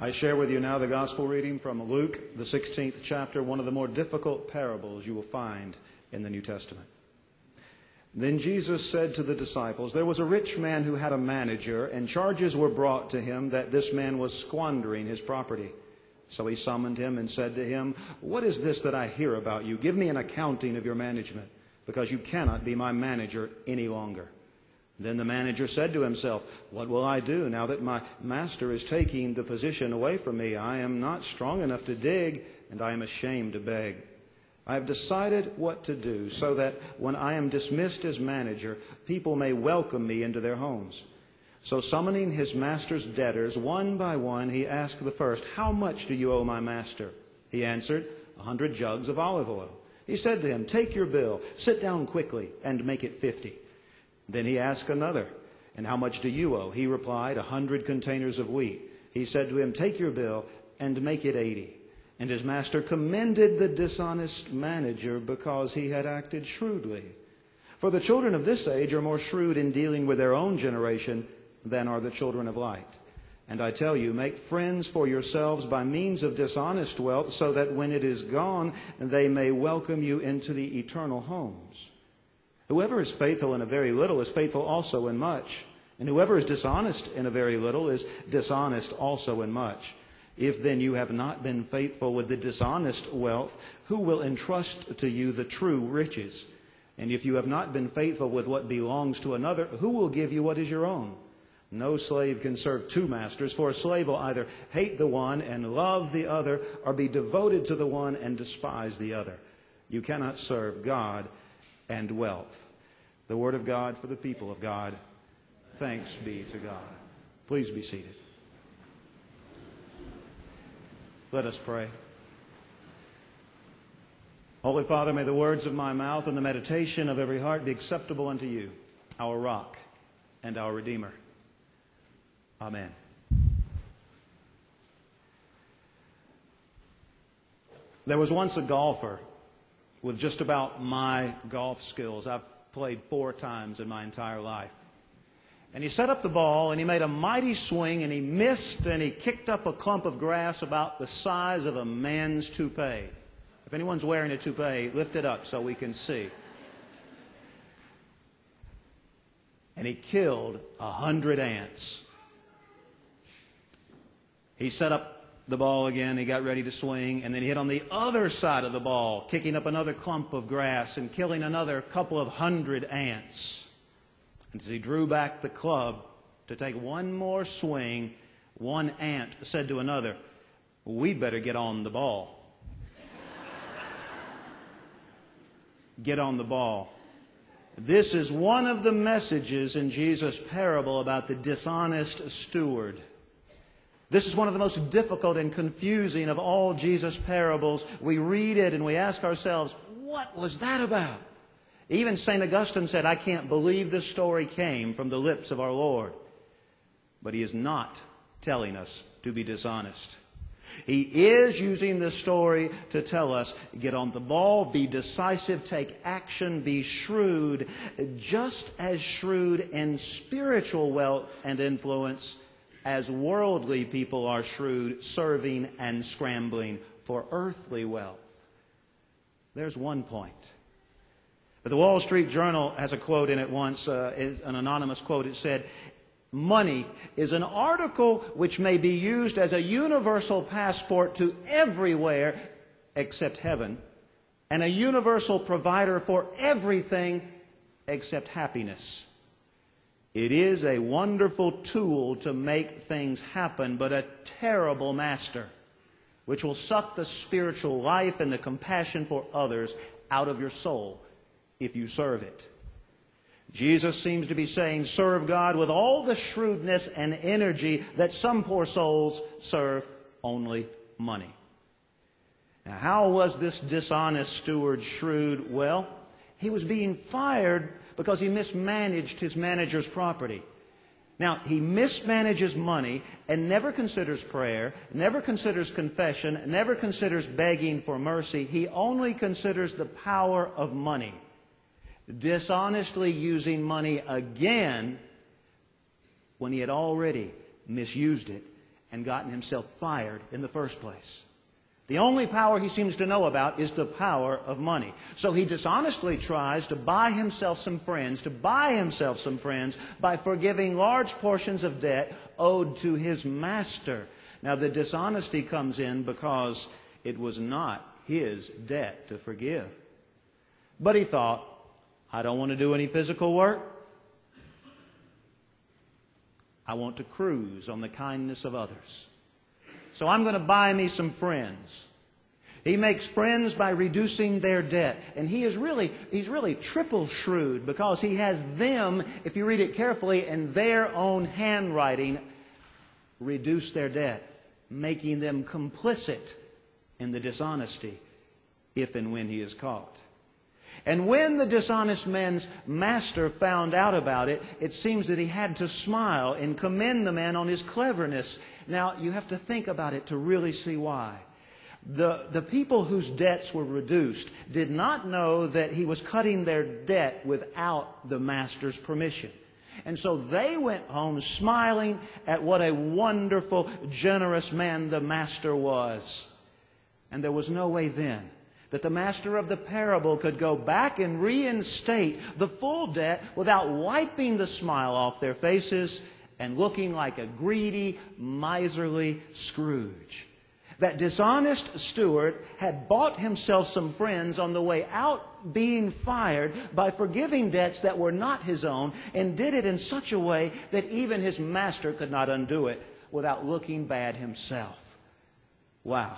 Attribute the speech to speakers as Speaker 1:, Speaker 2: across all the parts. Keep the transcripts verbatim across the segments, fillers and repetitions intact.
Speaker 1: I share with you now the gospel reading from Luke, the sixteenth chapter, one of the more difficult parables you will find in the New Testament. Then Jesus said to the disciples, "There was a rich man who had a manager, and charges were brought to him that this man was squandering his property. So he summoned him and said to him, 'What is this that I hear about you? Give me an accounting of your management, because you cannot be my manager any longer.' Then the manager said to himself, 'What will I do now that my master is taking the position away from me? I am not strong enough to dig, and I am ashamed to beg. I have decided what to do so that when I am dismissed as manager, people may welcome me into their homes.' So summoning his master's debtors one by one, he asked the first, 'How much do you owe my master?' He answered, 'A hundred jugs of olive oil.' He said to him, 'Take your bill, sit down quickly, and make it fifty.' Then he asked another, 'And how much do you owe?' He replied, 'A hundred containers of wheat.' He said to him, 'Take your bill and make it eighty.' And his master commended the dishonest manager because he had acted shrewdly. For the children of this age are more shrewd in dealing with their own generation than are the children of light. And I tell you, make friends for yourselves by means of dishonest wealth, so that when it is gone, they may welcome you into the eternal homes. Whoever is faithful in a very little is faithful also in much, and whoever is dishonest in a very little is dishonest also in much. If then you have not been faithful with the dishonest wealth, who will entrust to you the true riches? And if you have not been faithful with what belongs to another, who will give you what is your own? No slave can serve two masters, for a slave will either hate the one and love the other, or be devoted to the one and despise the other. You cannot serve God and wealth." The word of God for the people of God. Thanks be to God. Please be seated. Let us pray. Holy Father, may the words of my mouth and the meditation of every heart be acceptable unto you, our rock and our Redeemer. Amen. There was once a golfer with just about my golf skills. I've played four times in my entire life. And he set up the ball, and he made a mighty swing, and he missed, and he kicked up a clump of grass about the size of a man's toupee. If anyone's wearing a toupee, lift it up so we can see. And he killed a hundred ants. He set up the ball again, he got ready to swing, and then he hit on the other side of the ball, kicking up another clump of grass and killing another couple of hundred ants. And as he drew back the club to take one more swing, one ant said to another, "We'd better get on the ball." Get on the ball. This is one of the messages in Jesus' parable about the dishonest steward. This is one of the most difficult and confusing of all Jesus' parables. We read it and we ask ourselves, what was that about? Even Saint Augustine said, "I can't believe this story came from the lips of our Lord." But he is not telling us to be dishonest. He is using this story to tell us, get on the ball, be decisive, take action, be shrewd, just as shrewd in spiritual wealth and influence as worldly people are shrewd, serving and scrambling for earthly wealth. There's one point. But the Wall Street Journal has a quote in it once, uh, an anonymous quote. It said, "Money is an article which may be used as a universal passport to everywhere except heaven, and a universal provider for everything except happiness. It is a wonderful tool to make things happen, but a terrible master, which will suck the spiritual life and the compassion for others out of your soul if you serve it." Jesus seems to be saying, serve God with all the shrewdness and energy that some poor souls serve only money. Now, how was this dishonest steward shrewd? Well, he was being fired because he mismanaged his manager's property. Now, he mismanages money and never considers prayer, never considers confession, never considers begging for mercy. He only considers the power of money. Dishonestly using money again when he had already misused it and gotten himself fired in the first place. The only power he seems to know about is the power of money. So he dishonestly tries to buy himself some friends, to buy himself some friends by forgiving large portions of debt owed to his master. Now the dishonesty comes in because it was not his debt to forgive. But he thought, I don't want to do any physical work. I want to cruise on the kindness of others. So I'm going to buy me some friends. He makes friends by reducing their debt. And he is really, he's really triple shrewd because he has them, if you read it carefully, in their own handwriting, reduce their debt, making them complicit in the dishonesty if and when he is caught. And when the dishonest man's master found out about it, it seems that he had to smile and commend the man on his cleverness. Now, you have to think about it to really see why. The, the people whose debts were reduced did not know that he was cutting their debt without the master's permission. And so they went home smiling at what a wonderful, generous man the master was. And there was no way then that the master of the parable could go back and reinstate the full debt without wiping the smile off their faces and looking like a greedy, miserly Scrooge. That dishonest steward had bought himself some friends on the way out being fired by forgiving debts that were not his own, and did it in such a way that even his master could not undo it without looking bad himself. Wow.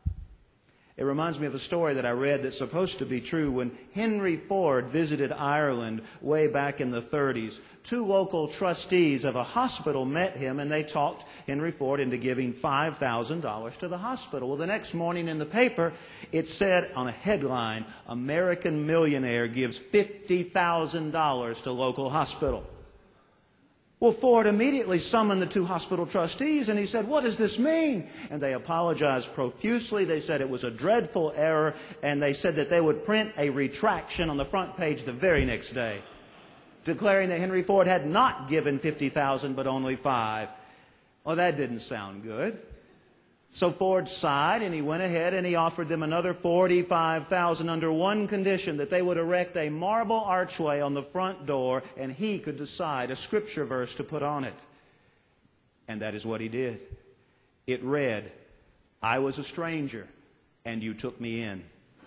Speaker 1: It reminds me of a story that I read that's supposed to be true. When Henry Ford visited Ireland way back in the thirties, two local trustees of a hospital met him, and they talked Henry Ford into giving five thousand dollars to the hospital. Well, the next morning in the paper, it said on a headline, American millionaire gives fifty thousand dollars to local hospital. Well, Ford immediately summoned the two hospital trustees, and he said, what does this mean? And they apologized profusely. They said it was a dreadful error, and they said that they would print a retraction on the front page the very next day, declaring that Henry Ford had not given fifty thousand dollars but only five. Well, that didn't sound good. So Ford sighed, and he went ahead and he offered them another forty-five thousand dollars under one condition, that they would erect a marble archway on the front door, and he could decide a scripture verse to put on it. And that is what he did. It read, I was a stranger, and you took me in.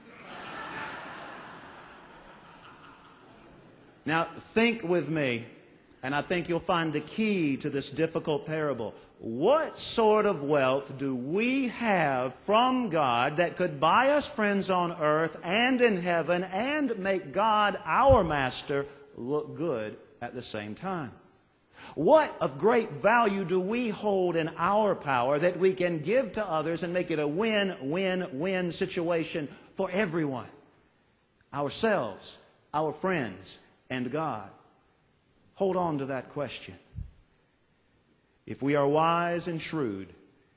Speaker 1: Now, think with me, and I think you'll find the key to this difficult parable. What sort of wealth do we have from God that could buy us friends on earth and in heaven and make God, our master, look good at the same time? What of great value do we hold in our power that we can give to others and make it a win-win-win situation for everyone? Ourselves, our friends, and God. Hold on to that question. If we are wise and shrewd,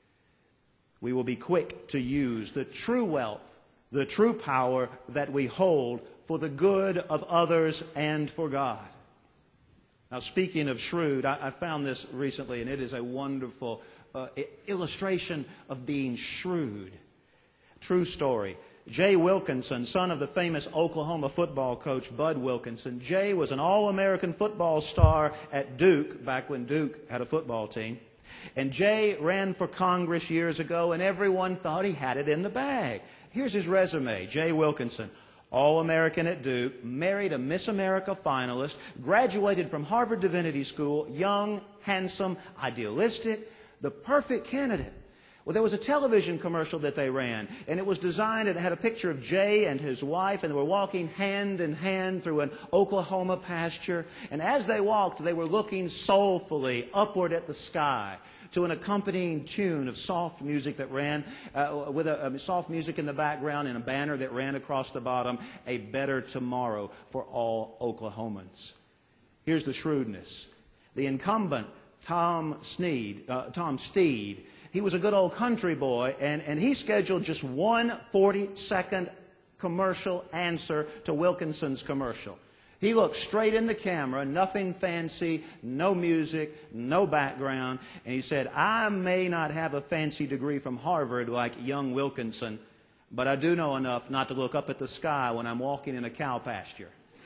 Speaker 1: we will be quick to use the true wealth, the true power that we hold for the good of others and for God. Now, speaking of shrewd, I, I found this recently, and it is a wonderful uh, illustration of being shrewd. True story. Jay Wilkinson, son of the famous Oklahoma football coach Bud Wilkinson. Jay was an all-American football star at Duke, back when Duke had a football team. And Jay ran for Congress years ago, and everyone thought he had it in the bag. Here's his resume. Jay Wilkinson, all-American at Duke, married a Miss America finalist, graduated from Harvard Divinity School, young, handsome, idealistic, the perfect candidate. Well, there was a television commercial that they ran, and it was designed, and it had a picture of Jay and his wife, and they were walking hand in hand through an Oklahoma pasture. And as they walked, they were looking soulfully upward at the sky to an accompanying tune of soft music that ran, uh, with a, a soft music in the background and a banner that ran across the bottom, A Better Tomorrow for All Oklahomans. Here's the shrewdness. The incumbent, Tom Sneed, uh, Tom Steed, he was a good old country boy, and, and he scheduled just one forty-second commercial answer to Wilkinson's commercial. He looked straight in the camera, nothing fancy, no music, no background, and he said, I may not have a fancy degree from Harvard like young Wilkinson, but I do know enough not to look up at the sky when I'm walking in a cow pasture.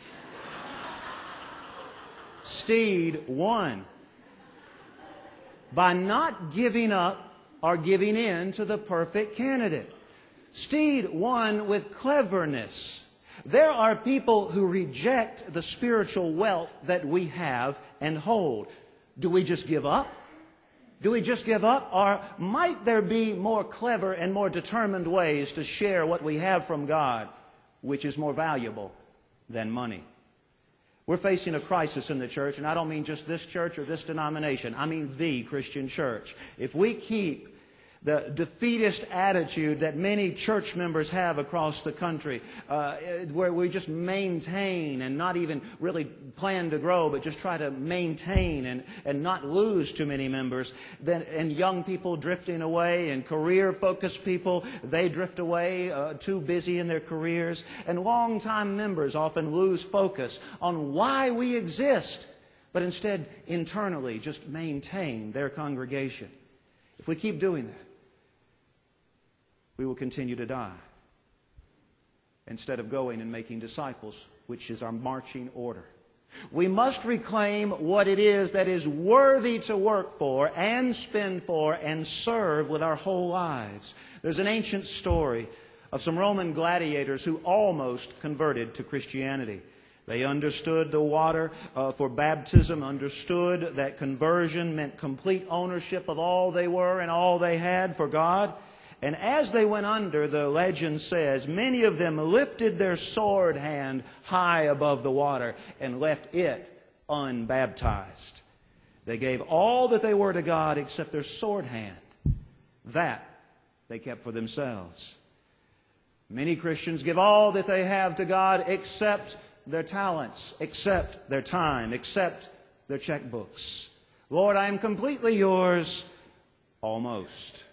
Speaker 1: Steed won by not giving up or giving in to the perfect candidate. Steed won with cleverness. There are people who reject the spiritual wealth that we have and hold. Do we just give up? Do we just give up? Or might there be more clever and more determined ways to share what we have from God, which is more valuable than money? We're facing a crisis in the church, and I don't mean just this church or this denomination. I mean the Christian church. If we keep the defeatist attitude that many church members have across the country, uh, where we just maintain and not even really plan to grow, but just try to maintain and, and not lose too many members, then, and young people drifting away, and career-focused people, they drift away, uh, too busy in their careers, and long-time members often lose focus on why we exist, but instead internally just maintain their congregation. If we keep doing that, we will continue to die instead of going and making disciples, which is our marching order. We must reclaim what it is that is worthy to work for and spend for and serve with our whole lives. There's an ancient story of some Roman gladiators who almost converted to Christianity. They understood the water uh, for baptism, understood that conversion meant complete ownership of all they were and all they had for God. And as they went under, the legend says, many of them lifted their sword hand high above the water and left it unbaptized. They gave all that they were to God except their sword hand. That they kept for themselves. Many Christians give all that they have to God except their talents, except their time, except their checkbooks. Lord, I am completely yours, almost.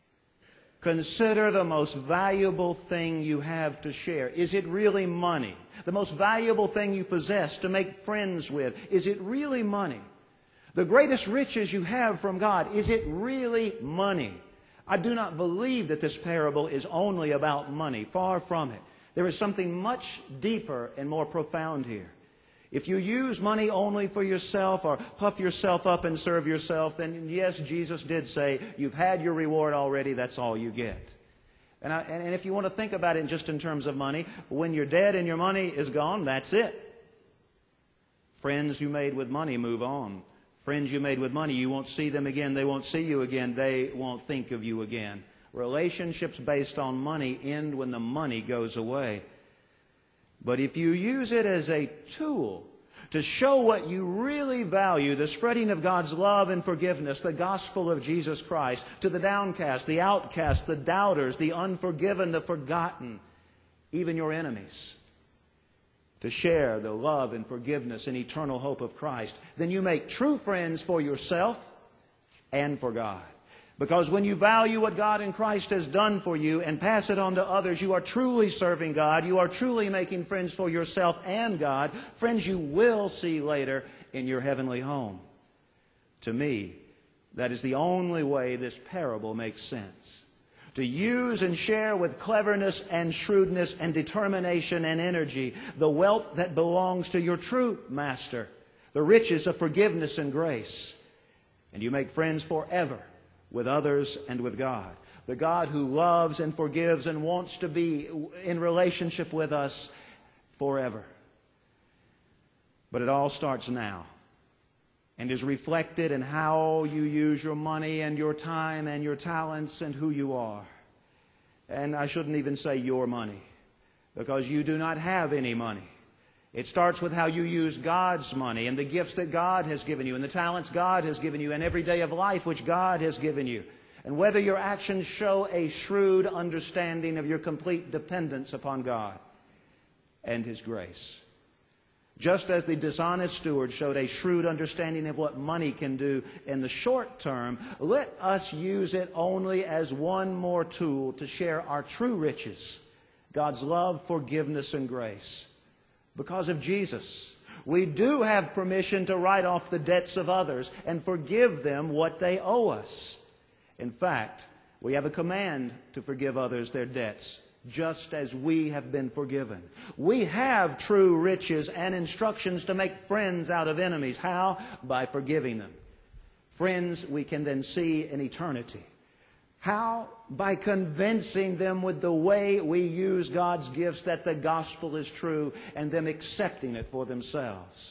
Speaker 1: Consider the most valuable thing you have to share. Is it really money? The most valuable thing you possess to make friends with, is it really money? The greatest riches you have from God, is it really money? I do not believe that this parable is only about money. Far from it. There is something much deeper and more profound here. If you use money only for yourself or puff yourself up and serve yourself, then yes, Jesus did say, you've had your reward already, that's all you get. And, I, and if you want to think about it just in terms of money, when you're dead and your money is gone, that's it. Friends you made with money move on. Friends you made with money, you won't see them again, they won't see you again, they won't think of you again. Relationships based on money end when the money goes away. But if you use it as a tool to show what you really value, the spreading of God's love and forgiveness, the gospel of Jesus Christ, to the downcast, the outcast, the doubters, the unforgiven, the forgotten, even your enemies, to share the love and forgiveness and eternal hope of Christ, then you make true friends for yourself and for God. Because when you value what God in Christ has done for you and pass it on to others, you are truly serving God. You are truly making friends for yourself and God. Friends you will see later in your heavenly home. To me, that is the only way this parable makes sense. To use and share with cleverness and shrewdness and determination and energy the wealth that belongs to your true master, the riches of forgiveness and grace. And you make friends forever with others and with God. The God who loves and forgives and wants to be in relationship with us forever. But it all starts now and is reflected in how you use your money and your time and your talents and who you are. And I shouldn't even say your money, because you do not have any money. It starts with how you use God's money and the gifts that God has given you and the talents God has given you and every day of life which God has given you. And whether your actions show a shrewd understanding of your complete dependence upon God and His grace. Just as the dishonest steward showed a shrewd understanding of what money can do in the short term, let us use it only as one more tool to share our true riches, God's love, forgiveness, and grace, because of Jesus. We do have permission to write off the debts of others and forgive them what they owe us. In fact, we have a command to forgive others their debts, just as we have been forgiven. We have true riches and instructions to make friends out of enemies. How? By forgiving them. Friends we can then see in eternity. How? By convincing them with the way we use God's gifts that the gospel is true and them accepting it for themselves.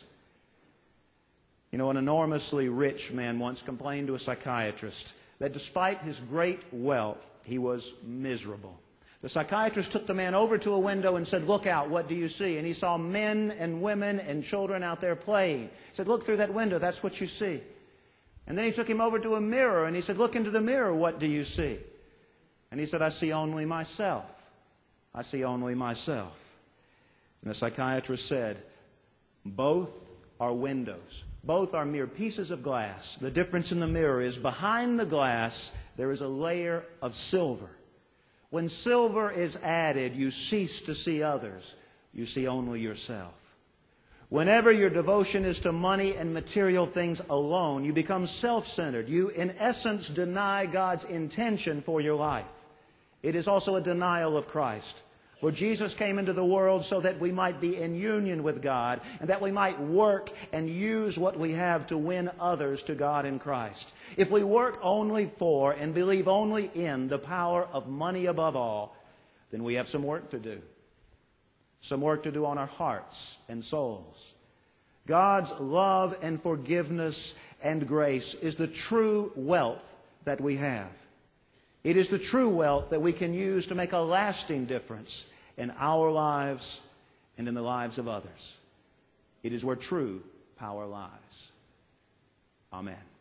Speaker 1: You know, an enormously rich man once complained to a psychiatrist that despite his great wealth, he was miserable. The psychiatrist took the man over to a window and said, "Look out, what do you see?" And he saw men and women and children out there playing. He said, "Look through that window, that's what you see." And then he took him over to a mirror and he said, "Look into the mirror, what do you see?" And he said, "I see only myself. I see only myself." And the psychiatrist said, "Both are windows. Both are mere pieces of glass. The difference in the mirror is behind the glass there is a layer of silver. When silver is added, you cease to see others. You see only yourself. Whenever your devotion is to money and material things alone, you become self-centered. You, in essence, deny God's intention for your life. It is also a denial of Christ. For Jesus came into the world so that we might be in union with God and that we might work and use what we have to win others to God in Christ. If we work only for and believe only in the power of money above all, then we have some work to do. Some work to do on our hearts and souls. God's love and forgiveness and grace is the true wealth that we have. It is the true wealth that we can use to make a lasting difference in our lives and in the lives of others. It is where true power lies. Amen.